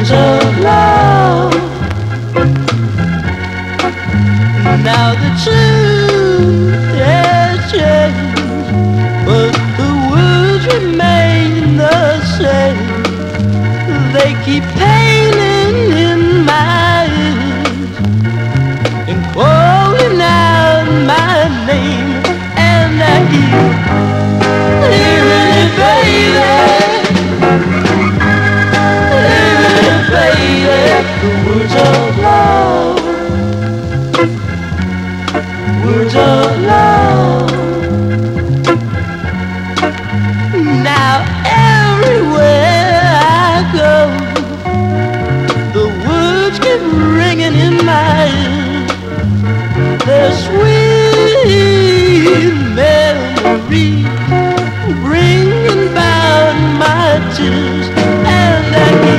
words of love. Now the truth has changed, but the words remain the same. They keep painting in my ears and calling out my name, and I hear it, baby, the words of love, words of love. Now everywhere I go, the words keep ringing in my ears. They're sweet memories bringing back my tears, and I